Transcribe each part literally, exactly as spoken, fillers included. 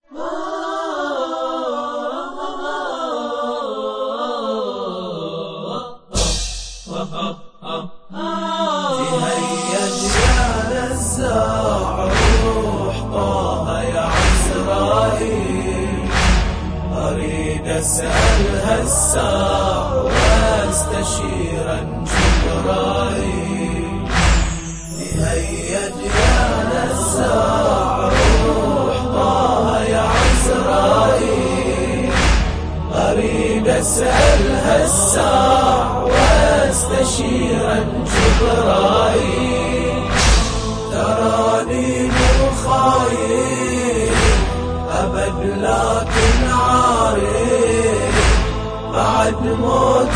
تهيج يا نزاع روح طه يا عزرائيل، أريد أسأل هالساع واستشيرا جبرائيل. تهيج يا نزاع روح طه يا عزرائيل، أريد أسأل هالساع واستشيرا جبرائيل. تراني مو خايف أبد لكن عارف، بعد موت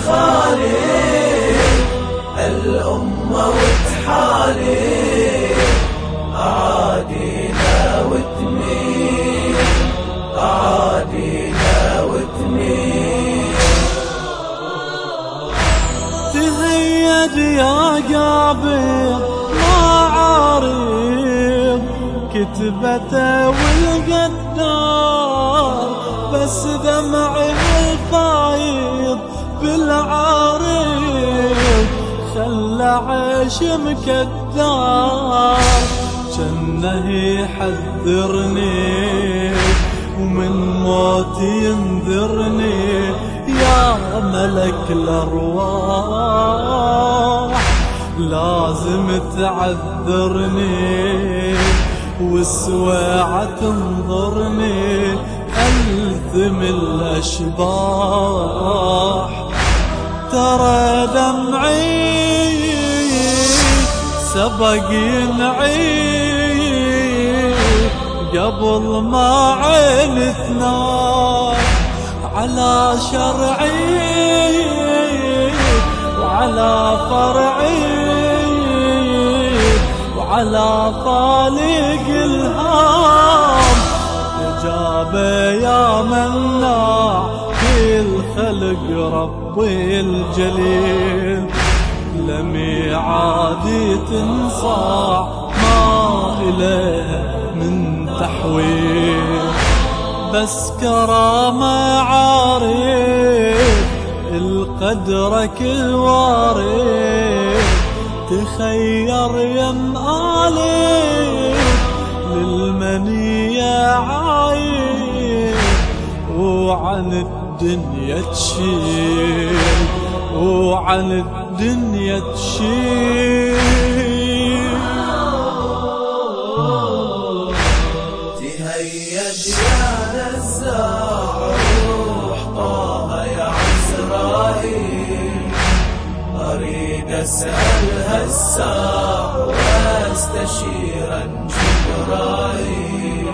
تخالف الأمة وتحالف، أعادينا وتميل أعادينا وتميل. تهيج يا قابل ما عارف كتبته والقدار، بس دمعي الفايض بالعارف خلى عيش مكدار. جنه يحذرني ومن موتي ينذرني يا ملك الأرواح، لازم تعذرني والسواعة تنظرني ألثم الأشباح. ترى دمعي سبق ينعي قبل ما عين تنام، على شرعي وعلى فرعي وعلى خالق الهام. إجابة يا مناع في الخلق ربي الجليل، لميعادي تنصاع ما إليها من تحويل. بس كرامة عارف القدرك الوارث، تخير يم آلف للمنية عايف، وعن الدنيا تشيل وعن الدنيا تشيل. تهيج يا نزاع روح طه يا عزرائيل، أريد أسأل هالساع واستشيرا جبرائيل.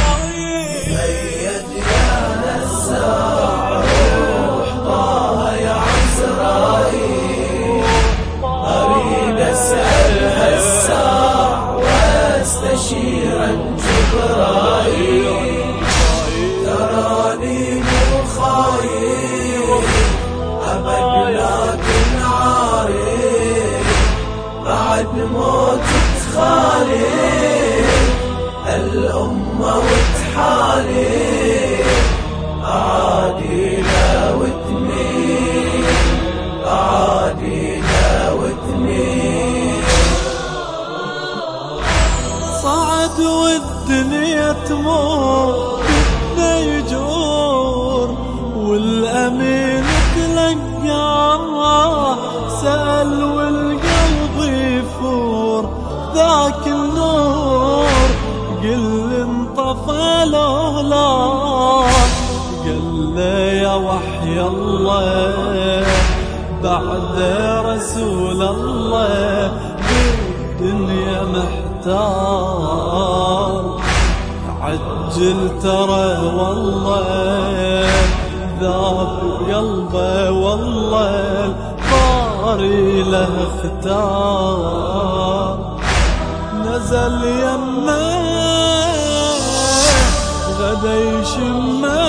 تهيج يا نزاع روح طه يا عزرائيل، أريد أسأل هالساع واستشيرا جبرائيل. تراني مو خايف أبد لكن عارف، بعد موت تخالف الأمة وتحالف، أعادينا وتميل أعادينا وتميل. صعد والدنيا تمر بدنا يجور، والأمين تلقاه سأل والقلب يفور ذاك النور. قل انطفى له لا، قل له يا وحي الله بعد رسول الله بالدنيا محتار. عجل ترى والله ذاب قلبه والله طاري له اختار. نزل يمه غدا يشمه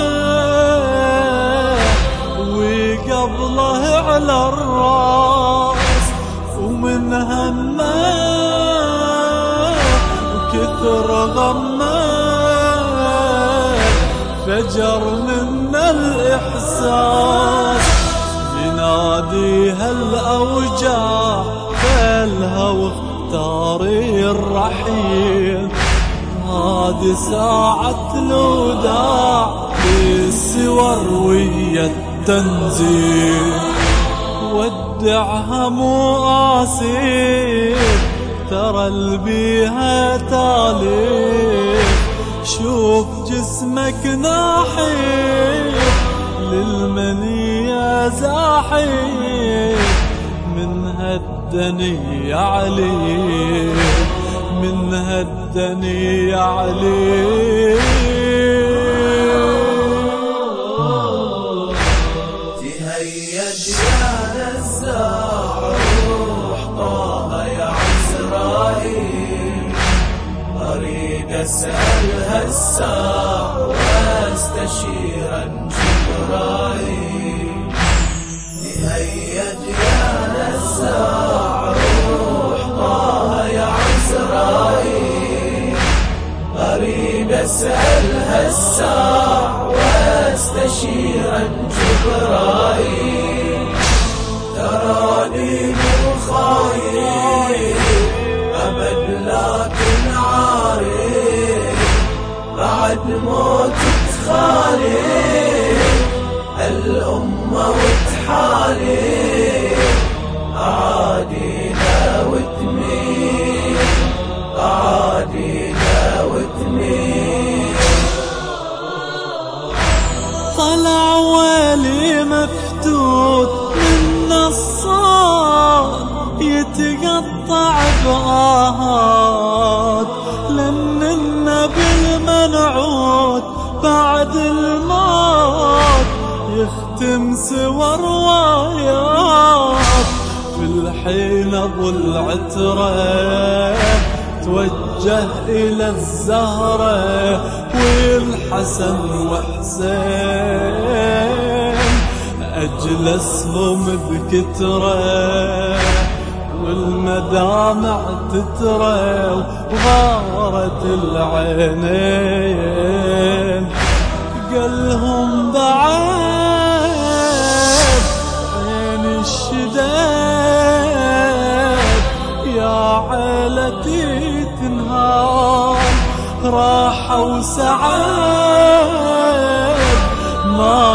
وقبله على الراس، ومن همه وكثر غمه انفجر منا الإحساس يناديها الأوجاع فالها واختاري الرحيل. هذه ساعة الوداع بالسور ويا التنزيل. ودعها مو آسف ترى البيها تالف. شوف جسمك ناحي للمنية زاحف. من هالدني علي من هالدني علي. تهيج يا نزاع روح طه يا عزرائيل. أريد أسألها الساعة واستشيرا جبرائيل. تهيج يا نزاع روح طه يا عزرائيل. أريد أسألها الساعة واستشيرا جبرائيل. تراني من خايف أبد لكن عارف بعد موت تخالف الأمة وتحالف. أعادينا وتميل أعادينا وتميل. طلع ويلي مفتوت من الصوت يتقطع بآهات. لأن النبي المنعوت بعد الموت يختم سوى روايات. في الحين ابو العترة توجه الى الزهرة والحسن وحسين اجلسهم بكترة والمدامع تترى وغارت العينين. قالهم بعد عين الشداد يا عيلتي تنهار. راحة وسعاد ما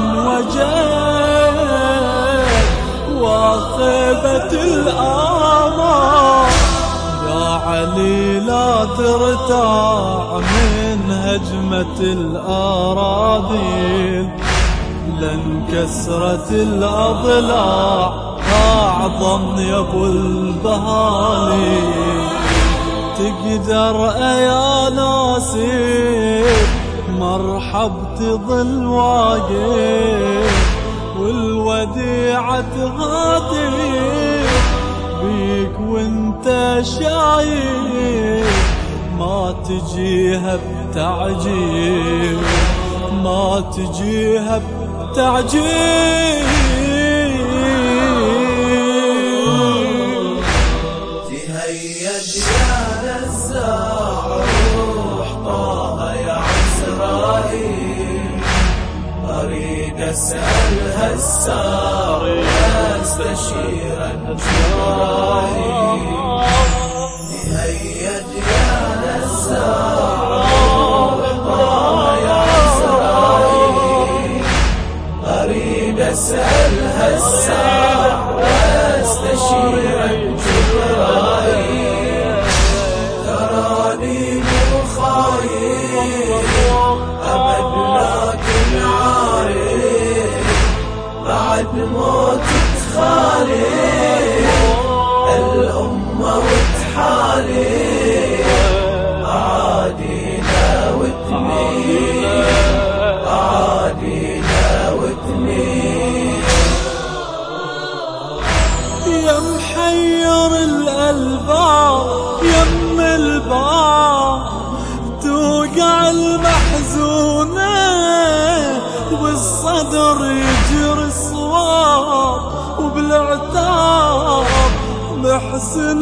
ينوجد وخيبة الآمال. يا علي لا ترتاع من هجمة الأراضين. لن كسرة الأضلاع أعظم يا أبو البهالي. تقدر يا ناسي مرحب تظل واقف والوديعة تهاتف بيك وانت شايف. ما تجيها بتعجيل ما تجيها بتعجيل. تهيج يا نزاع روح طه يا عزرائيل. أريد أسألها السار واستشيرا جبرائيل. تهيج يا نزاع روح طه يا عزرائيل. أريد أسألها السار واستشيرا جبرائيل. تراني من خايف أبد لكن عارف بعد موت تخالف الأمة وتحالف. أعادينا وتميل أعادينا وتميل. يا محير الألباب يم الباب توقع المحزونة والصدر يجري الصواب وبالعتاب محسن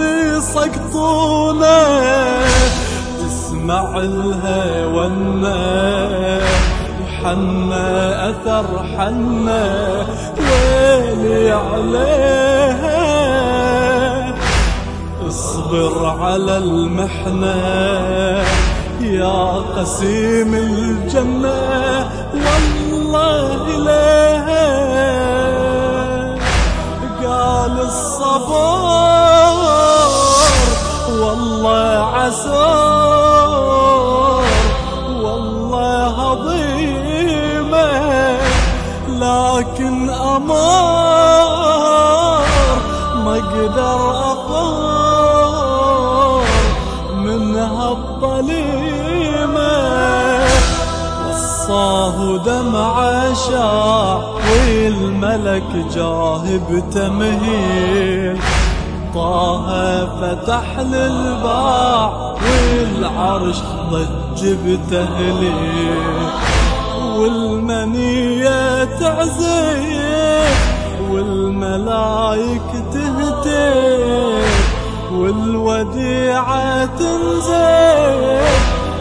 يسقطونه. تسمع الهوى حنا أثر حنا ويلي عليها. اصبر على المحنة يا قسيم الجنة والله إليها. قال الصبر والله عسار والله عظيمة، لكن أمار ما اقدر أطار منها الظليمة. وصاه دمعة شاع والملك جاه بتمهيل، طه فتح للباع والعرش ضج بتهليل. والمنية تعزيك والملايك تهتف والوديعة تنزل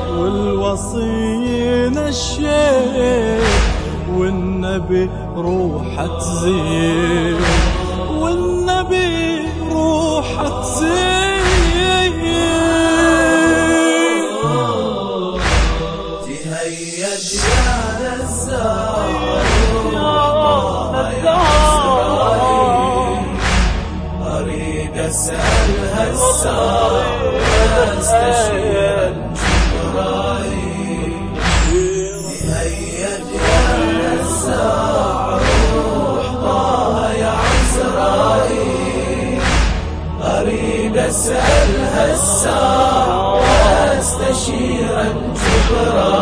والوصي نشيك والنبي روحه تزين والنبي روحه تزين. تهيج يا نزار أريد أسألها الساعة واستشير جبرائيل. تهيج يا نزار روح طه يا عزرائيل، أريد أسألها الساعة واستشير جبرائيل.